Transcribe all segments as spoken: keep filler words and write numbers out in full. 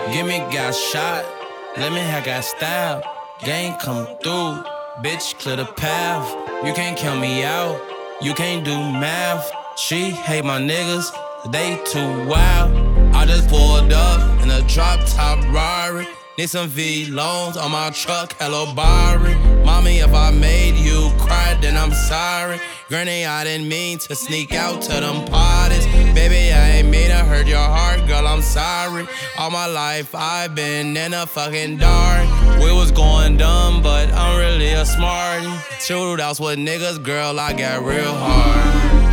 Give me got shot, let me have got style. Gang come through, bitch clear the path. You can't count me out, you can't do math. She hate my niggas, they too wild. I just pulled up in a drop top Rari. Need some V-loans on my truck, hello Barry. Mommy, if I made you cry, then I'm sorry. Granny, I didn't mean to sneak out to them parties. Baby, I ain't mean to hurt your heart, girl, I'm sorry. All my life, I've been in a fucking dark. We was going dumb, but I'm really a smarty. Shootouts with niggas, girl, I got real hard.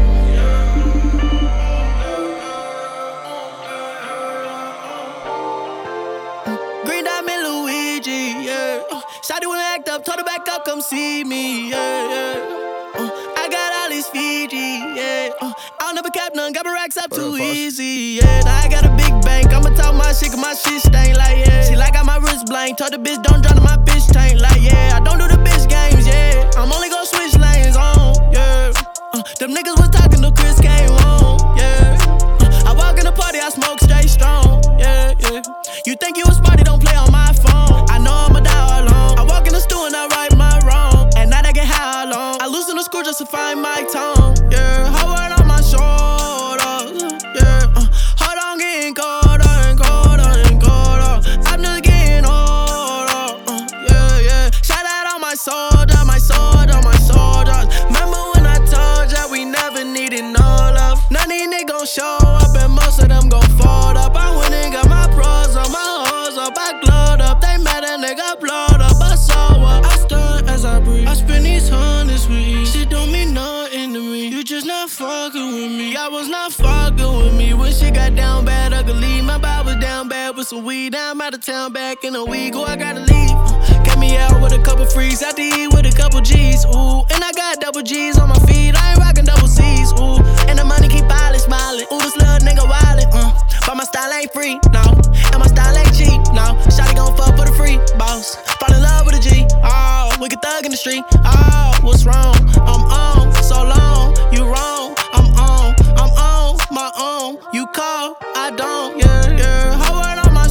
Shawty wanna act up, told her back up, come see me, yeah, yeah. Uh, I got all these Fiji, yeah. Uh, I'll never cap none, got my racks up too easy, yeah. Now I got a big bank, I'ma talk my shit, cause my shit stank, like, yeah. She like got my wrist blank, told the bitch don't drown in my bitch tank, like, yeah. I don't do the bitch games, yeah. I'm only gon' switch lanes on, yeah. Uh, them niggas was talking to Chris came on, yeah. Uh, I walk in the party, I smoke straight strong, yeah, yeah. You think you a smarty, don't play on my phone. I know I'm a dog alone. I walk in the store and I right my wrong. And now I get high alone. I loosen the screw just to find my tone. Yeah, her word on my shoulder. Yeah, uh, hold on, getting colder and colder and colder. I'm just getting older. Uh, yeah, yeah. Shout out on my soldier, my soldier, my soldiers. Remember when I told ya we never needed no love? None of these niggas gon' show up and most of them gon' fold up. I went and got my pros on my hoes up. I glowed up. They mad a nigga blowed up. I saw what I stun as I breathe. I spend these hundreds with you. Shit don't mean nothing to me. You just not fucking with me. I was not fucking with me. When shit got down bad, ugly. My vibe was down bad with some weed. Now I'm out of town back in a week. Oh, I gotta leave. Uh, got me out with a couple freaks. Out to eat with a couple G's. Ooh, and I got double G's on my feet. I ain't rockin' double C's. Ooh, and the money keep piling, smiling. Ooh, this little nigga wildin'. Uh, but my style ain't free, no. And my style ain't cheap, no. Shawty gon' fuck for the free, boss. Fall in love with a G, oh. Wicked thug in the street, oh. What's wrong? I'm on, so long. You wrong, I'm on. I'm on, my own. You call, I don't, yeah, yeah. Her word on my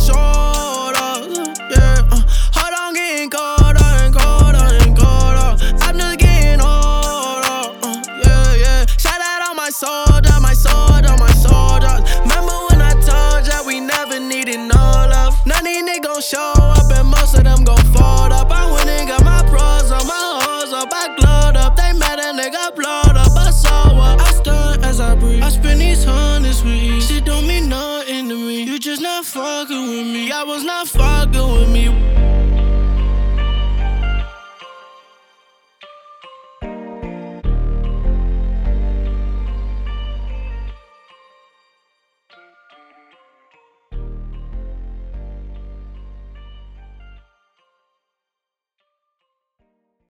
shoulder, yeah. Uh, hold on, getting colder and colder and colder. I'm just getting older, uh, yeah, yeah. Shout out on my soldier, my soldier, my soldiers. Remember when I told ya we never needed no love? None of these niggas gon' show up and most of them gon' fold up. I went and got my pros on my hoes up. I glowed up, they mad a nigga blowed up. I saw what I stun as I breathe. I spend these hundreds with you. Shit don't mean nothing to me. You just not fucking with me. I was not fucking with me.